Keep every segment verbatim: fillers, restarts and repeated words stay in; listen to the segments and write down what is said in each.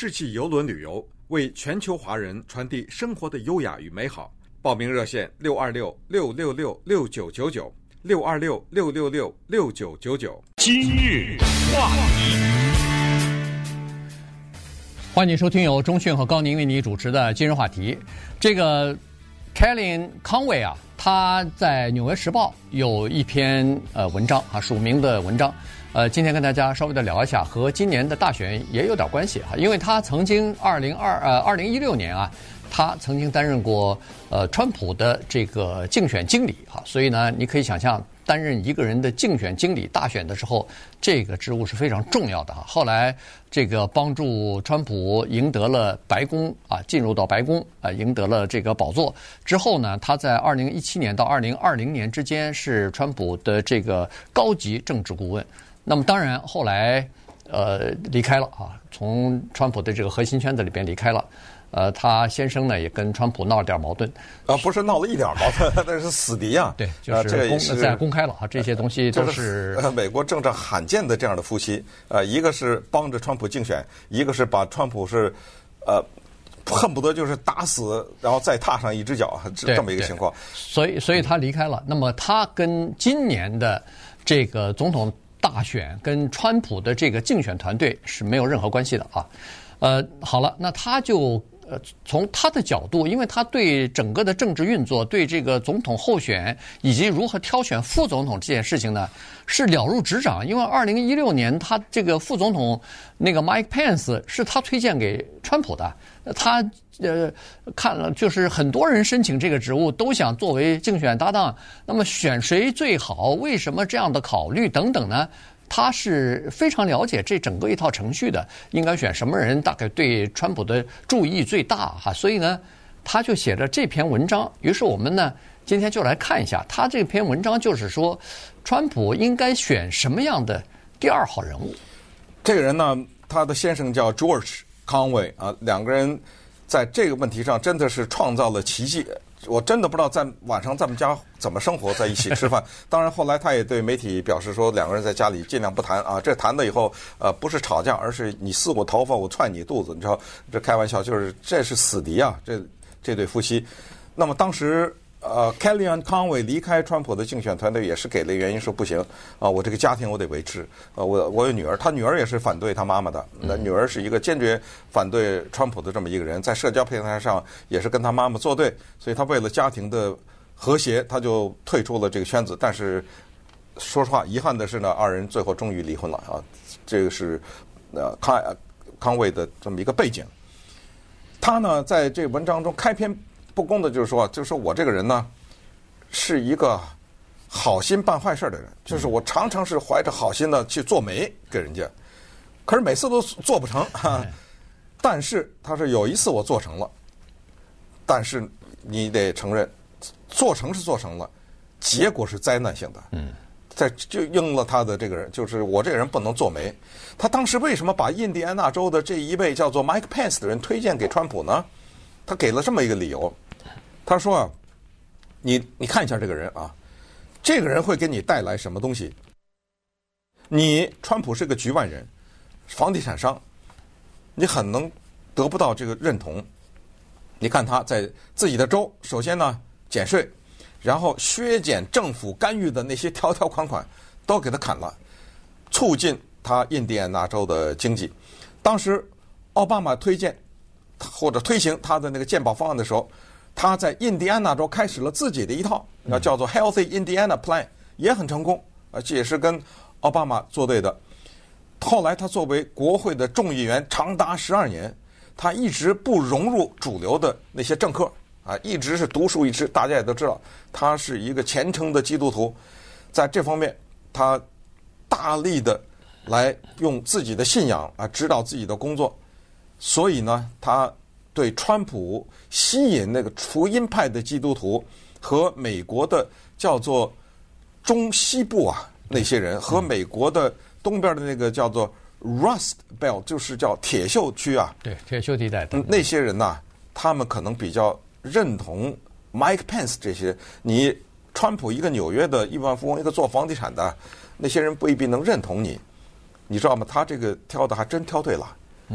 世纪邮轮旅游，为全球华人传递生活的优雅与美好。报名热线六二六六六六六九九九六二六六六六六九九九。 今日话题， 欢迎收听由钟迅和高宁为你主持的今日话题。这个 Kellyanne Conway 啊，他在《纽约时报》有一篇呃文章啊，署名的文章。呃，今天跟大家稍微的聊一下，和今年的大选也有点关系哈，因为他曾经二零二呃二零一六年啊，他曾经担任过呃川普的这个竞选经理哈，所以呢，你可以想象担任一个人的竞选经理，大选的时候这个职务是非常重要的哈。后来这个帮助川普赢得了白宫啊，进入到白宫啊，赢得了这个宝座之后呢，他在二零一七年到二零二零年之间是川普的这个高级政治顾问。那么当然后来呃离开了啊，从川普的这个核心圈子里边离开了。呃，他先生呢也跟川普闹了点矛盾啊，不是闹了一点矛盾，那是死敌啊。 对，就是公现在公开了啊，这些东西都是、 就是、美国政治罕见的这样的夫妻。呃，一个是帮着川普竞选，一个是把川普是呃恨不得就是打死，然后再踏上一只脚，这么一个情况。 所以，所以他离开了。那么他跟今年的这个总统大选跟川普的这个竞选团队是没有任何关系的啊。呃，好了，那他就。呃，从他的角度，因为他对整个的政治运作，对这个总统候选以及如何挑选副总统这件事情呢，是了如指掌。因为二零一六年他这个副总统那个 Mike Pence 是他推荐给川普的，他呃看了就是很多人申请这个职务都想作为竞选搭档，那么选谁最好？为什么这样的考虑等等呢？他是非常了解这整个一套程序的，应该选什么人，大概对川普的注意最大哈，所以呢，他就写了这篇文章。于是我们呢，今天就来看一下他这篇文章，就是说，川普应该选什么样的第二号人物。 这个人呢，他的先生叫 George Conway 啊，两个人在这个问题上真的是创造了奇迹。我真的不知道在晚上在我们家怎么生活在一起吃饭。当然后来他也对媒体表示说，两个人在家里尽量不谈啊。这谈了以后，呃，不是吵架，而是你撕我头发，我踹你肚子。你知道，这开玩笑，就是这是死敌啊，这这对夫妻。那么当时呃 Kellyanne Conway 离开川普的竞选团队，也是给了原因说不行啊，我这个家庭我得维持。呃，我我有女儿，他女儿也是反对他妈妈的。那女儿是一个坚决反对川普的这么一个人，在社交平台上也是跟他妈妈作对，所以他为了家庭的和谐，他就退出了这个圈子。但是说实话，遗憾的是呢，二人最后终于离婚了啊。这个是呃康康卫的这么一个背景。他呢，在这文章中开篇不公的就是说，就是说我这个人呢，是一个好心办坏事的人，就是我常常是怀着好心的去做媒给人家，可是每次都做不成。哈，但是他说有一次我做成了，但是你得承认，做成是做成了，结果是灾难性的。嗯，在就应了他的这个人，就是我这个人不能做媒。他当时为什么把印第安纳州的这一位叫做 Mike Pence 的人推荐给川普呢？他给了这么一个理由，他说啊，你你看一下这个人啊，这个人会给你带来什么东西？你川普是个局外人，房地产商，你很能得不到这个认同。你看他在自己的州，首先呢减税，然后削减政府干预的那些条条款款都给他砍了，促进他印第安纳州的经济。当时奥巴马推荐或者推行他的那个健保方案的时候，他在印第安纳州开始了自己的一套，那叫做 Healthy Indiana Plan， 也很成功，而且也是跟奥巴马作对的。后来他作为国会的众议员长达十二年，他一直不融入主流的那些政客啊，一直是独树一帜。大家也都知道，他是一个虔诚的基督徒，在这方面他大力的来用自己的信仰啊指导自己的工作。所以呢，他对川普吸引那个福音派的基督徒和美国的叫做中西部啊那些人，和美国的东边的那个叫做 Rust Belt， 就是叫铁锈区啊， 对，铁锈地带的、 嗯、那些人呐、啊，他们可能比较认同 Mike Pence 这些。你川普一个纽约的亿万富翁，一个做房地产的，那些人未必能认同你，你知道吗？他这个挑的还真挑对了。嗯，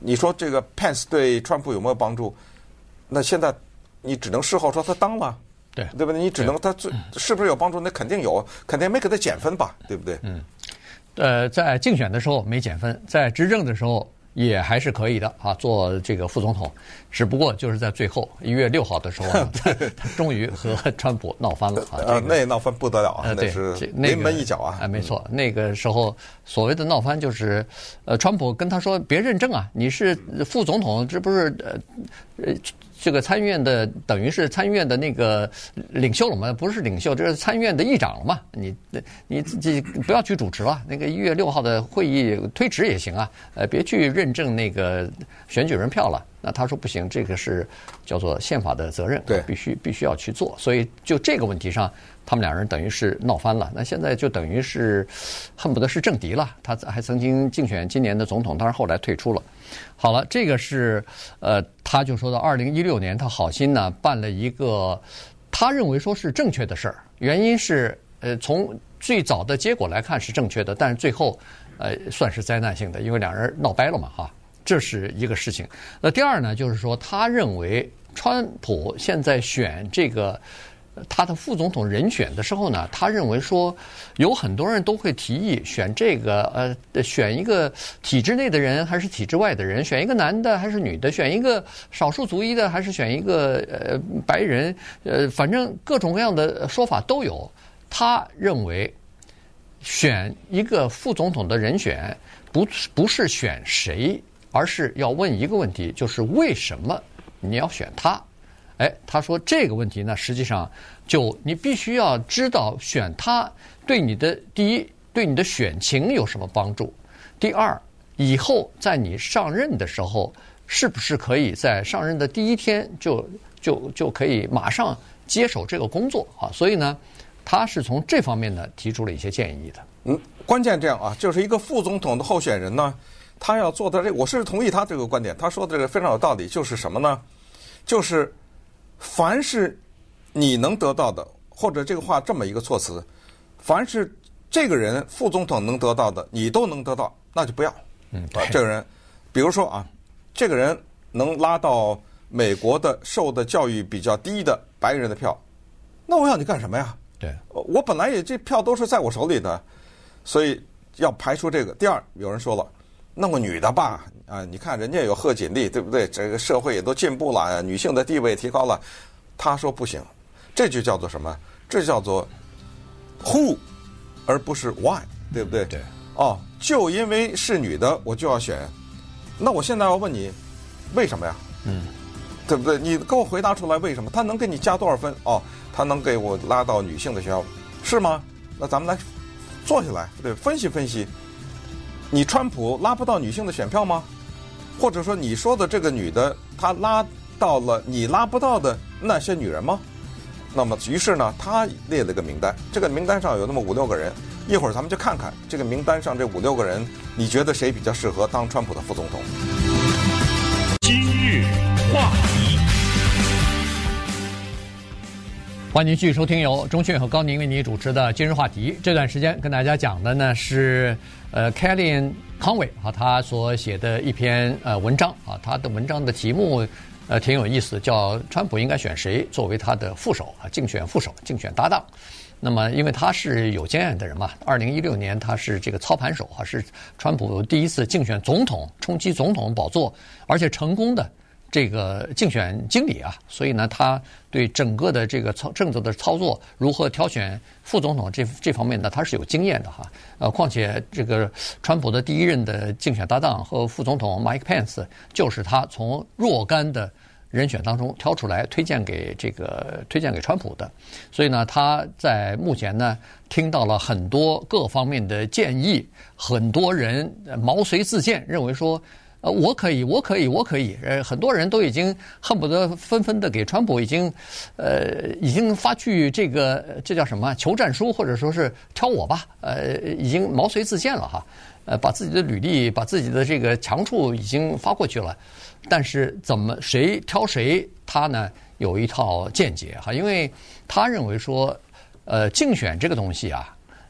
你说这个 Pence 对川普有没有帮助？那现在你只能事后说他当了， 对对不对？你只能他最是不是有帮助？那肯定有，肯定没给他减分吧，对不对？ 嗯，呃，在竞选的时候没减分，在执政的时候也还是可以的啊，做这个副总统。只不过就是在最后一月六号的时候啊，他他终于和川普闹翻了啊， 呃，那闹翻不得了啊，那是临门一脚啊！ 哎，没错，那个时候所谓的闹翻就是，呃，川普跟他说别认证啊，你是副总统，这不是呃呃。这个参议院的等于是参议院的那个领袖了嘛？不是领袖，这是参议院的议长了嘛？你你自己不要去主持了，那个一月六号的会议推迟也行啊，呃，别去认证那个选举人票了。那他说不行，这个是叫做宪法的责任， 对， 必须必须要去做。所以就这个问题上，他们两人等于是闹翻了。那现在就等于是恨不得是政敌了。他还曾经竞选今年的总统，当然后来退出了。好了，这个是呃，他就说到二零一六年，他好心呢办了一个他认为说是正确的事儿，原因是呃从最早的结果来看是正确的，但是最后呃算是灾难性的，因为两人闹掰了嘛哈，这是一个事情。那第二呢，就是说他认为川普现在选这个他的副总统人选的时候呢，他认为说有很多人都会提议选这个呃选一个体制内的人还是体制外的人，选一个男的还是女的，选一个少数族裔的还是选一个呃白人，呃反正各种各样的说法都有。他认为选一个副总统的人选不不是选谁，而是要问一个问题，就是为什么你要选他。哎，他说这个问题呢，实际上就你必须要知道选他对你的第一对你的选情有什么帮助，第二以后在你上任的时候是不是可以在上任的第一天就就就可以马上接手这个工作啊？所以呢，他是从这方面呢提出了一些建议的。 嗯，关键这样啊，就是一个副总统的候选人呢，他要做的这，我是同意他这个观点，他说的这个非常有道理，就是什么呢？就是凡是你能得到的，或者这个话这么一个措辞，凡是这个人副总统能得到的，你都能得到，那就不要。 嗯， 啊，这个人，比如说啊，这个人能拉到美国的受的教育比较低的白人的票，那我要你干什么呀？ 对， 我本来也这票都是在我手里的，所以要排除这个。第二，有人说了，弄个女的吧，啊，你看人家有贺锦丽，对不对？这个社会也都进步了，女性的地位提高了。他说不行，这就叫做什么？这叫做 who， 而不是 why， 对不对？ 对。 哦，就因为是女的，我就要选。那我现在要问你，为什么呀？ 嗯， 对不对？你给我回答出来为什么？他能给你加多少分？哦，他能给我拉到女性的学校，是吗？那咱们来坐下来，对，分析分析。你川普拉不到女性的选票吗？或者说你说的这个女的，她拉到了你拉不到的那些女人吗？那么于是呢，他列了个名单，这个名单上有那么五六个人，一会儿咱们就看看这个名单上这五六个人，你觉得谁比较适合当川普的副总统？ 今日话题， 欢迎继续收听由钟迅和高宁为你主持的今日话题。这段时间跟大家讲的呢是呃 Kellyanne Conway 啊，他所写的一篇呃文章啊，他的文章的题目呃挺有意思，叫川普应该选谁作为他的副手啊，竞选副手、竞选搭档。那么因为他是有经验的人嘛，二零一六年他是这个操盘手啊，是川普第一次竞选总统、冲击总统宝座，而且成功的这个竞选经理啊，所以呢，他对整个的这个操政策的操作，如何挑选副总统这这方面呢，他是有经验的哈。呃，况且这个川普的第一任的竞选搭档和副总统 Mike Pence 就是他从若干的人选当中挑出来推荐给这个推荐给川普的，所以呢，他在目前呢听到了很多各方面的建议，很多人毛遂自荐，认为说。呃，我可以，我可以，我可以。呃，很多人都已经恨不得纷纷的给川普已经，呃，已经发去这个这叫什么求战书，或者说是挑我吧，呃，已经毛遂自荐了哈，呃，把自己的履历，把自己的这个强处已经发过去了。但是怎么谁挑谁，他呢有一套见解哈，因为他认为说，呃，竞选这个东西啊。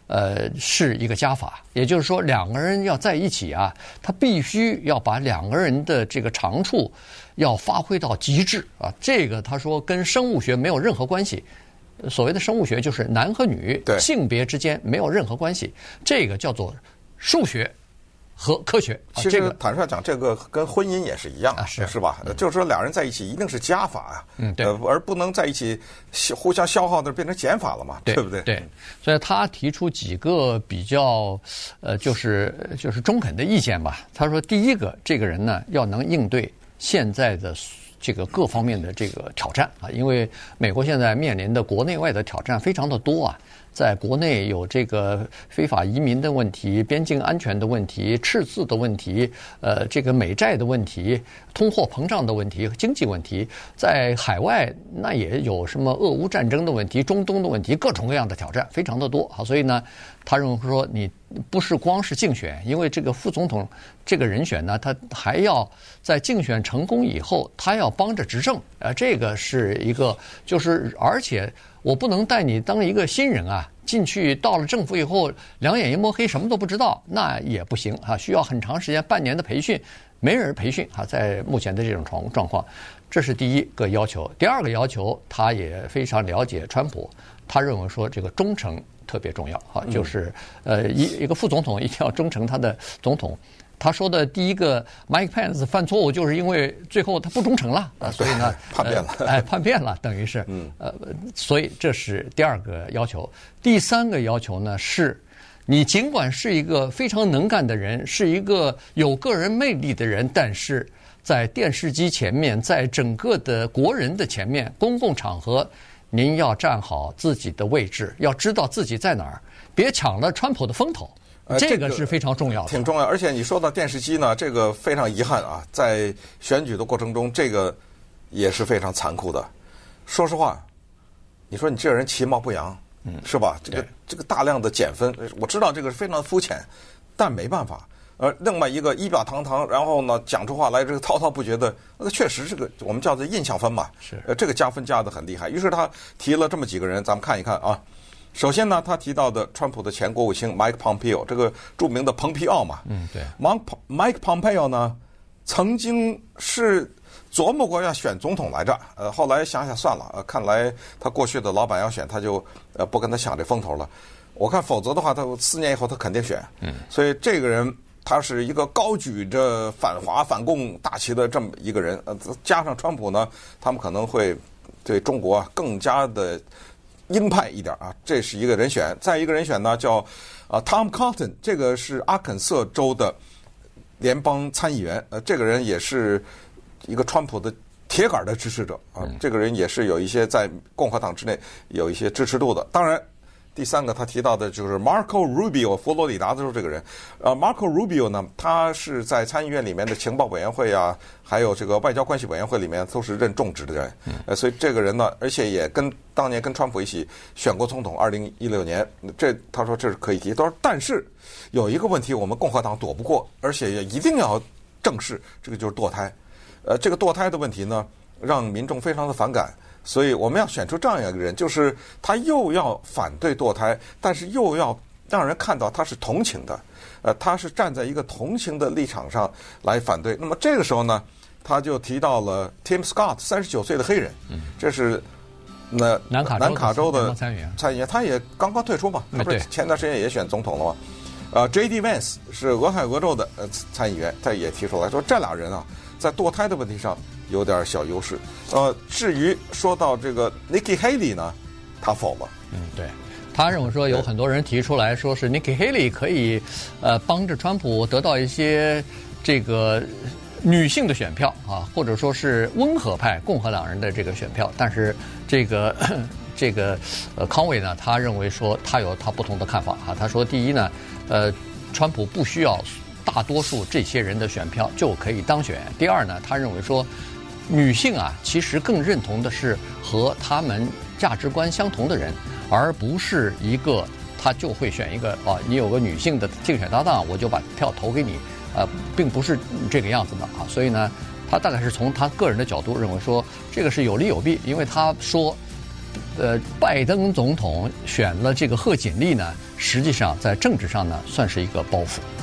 呃，是一个加法，也就是说，两个人要在一起啊，他必须要把两个人的这个长处要发挥到极致啊。这个他说跟生物学没有任何关系，所谓的生物学就是男和女性别之间没有任何关系，这个叫做数学和科学。 啊、其实坦率讲，这个跟婚姻也是一样，啊、是是吧？嗯、就是说，两人在一起一定是加法啊， 嗯，对， 呃，而不能在一起互相消耗的变成减法了嘛， 对, 对不对？ 对，所以他提出几个比较呃，就是就是中肯的意见吧。他说，第一个，这个人呢要能应对现在的这个各方面的这个挑战啊，因为美国现在面临的国内外的挑战非常的多啊。在国内有这个非法移民的问题、边境安全的问题、赤字的问题、呃，这个美债的问题、通货膨胀的问题、经济问题。在海外那也有什么俄乌战争的问题、中东的问题，各种各样的挑战非常的多啊。所以呢，他认为说你不是光是竞选，因为这个副总统这个人选呢，他还要在竞选成功以后，他要帮着执政。呃，这个是一个，就是而且。我不能带你当一个新人啊，进去到了政府以后，两眼一摸黑，什么都不知道，那也不行啊，需要很长时间，半年的培训，没人培训啊，在目前的这种状状况，这是第一个要求。第二个要求，他也非常了解川普，他认为说这个忠诚特别重要啊，就是呃一一个副总统一定要忠诚他的总统。他说的第一个 Mike Pence 犯错误，就是因为最后他不忠诚了啊，所以呢叛变了， 呃、哎，叛变了，等于是，嗯，呃，所以这是第二个要求。第三个要求呢是，你尽管是一个非常能干的人，是一个有个人魅力的人，但是在电视机前面，在整个的国人的前面，公共场合，您要站好自己的位置，要知道自己在哪儿，别抢了川普的风头。 呃， 这个是非常重要的， 挺重要。而且你说到电视机呢，这个非常遗憾啊，在选举的过程中，这个也是非常残酷的。说实话，你说你这个人其貌不扬，嗯，是吧？这个这个大量的减分，我知道这个是非常肤浅，但没办法。而另外一个仪表堂堂，然后呢讲出话来这个滔滔不绝的，那个确实是个我们叫做印象分嘛， 是呃这个加分加的很厉害。于是他提了这么几个人，咱们看一看啊。首先呢，他提到的川普的前国务卿 Mike Pompeo， 这个著名的蓬皮奥嘛， 嗯，对 ，Mike Pompeo 呢，曾经是琢磨过要选总统来着，呃，后来想想算了，呃，看来他过去的老板要选，他就呃不跟他抢这风头了。我看否则的话，他四年以后他肯定选，嗯，所以这个人他是一个高举着反华反共大旗的这么一个人，呃，加上川普呢，他们可能会对中国更加的鹰派一点啊，这是一个人选。再一个人选呢，叫啊 Tom Cotton， 这个是阿肯色州的联邦参议员。呃，这个人也是一个川普的铁杆的支持者啊。这个人也是有一些在共和党之内有一些支持度的。当然，第三个他提到的就是 Marco Rubio， 佛罗里达州这个人。呃 ，Marco Rubio 呢，他是在参议院里面的情报委员会啊，还有这个外交关系委员会里面都是任重职的人。呃，所以这个人呢，而且也跟当年跟川普一起选过总统，二零一六年，这他说这是可以提。他说，但是有一个问题，我们共和党躲不过，而且也一定要正视，这个就是堕胎。呃，这个堕胎的问题呢，让民众非常的反感。所以我们要选出这样一个人，就是他又要反对堕胎，但是又要让人看到他是同情的，呃，他是站在一个同情的立场上来反对。那么这个时候呢，他就提到了 Tim Scott， 三十九岁的黑人，这是那南卡南卡州的参议员， 参议员，他也刚刚退出嘛，他不是前段时间也选总统了吗？呃 ，J D Vance 是俄亥俄州的呃参议员，他也提出来说，这俩人啊，在堕胎的问题上有点小优势。呃，至于说到这个 Nikki Haley 呢，他否了。 嗯，对，他认为说有很多人提出来说是 Nikki Haley 可以呃帮着川普得到一些这个女性的选票啊，或者说是温和派共和党人的这个选票，但是这个这个呃康伟呢，他认为说他有他不同的看法啊。他说，第一呢，呃，川普不需要大多数这些人的选票就可以当选。第二呢，他认为说，女性啊，其实更认同的是和他们价值观相同的人，而不是一个他就会选一个啊，你有个女性的竞选搭档，我就把票投给你，呃，并不是这个样子的啊。所以呢，他大概是从他个人的角度认为说，这个是有利有弊，因为他说， 呃，拜登总统选了这个贺锦丽呢，实际上在政治上呢，算是一个包袱。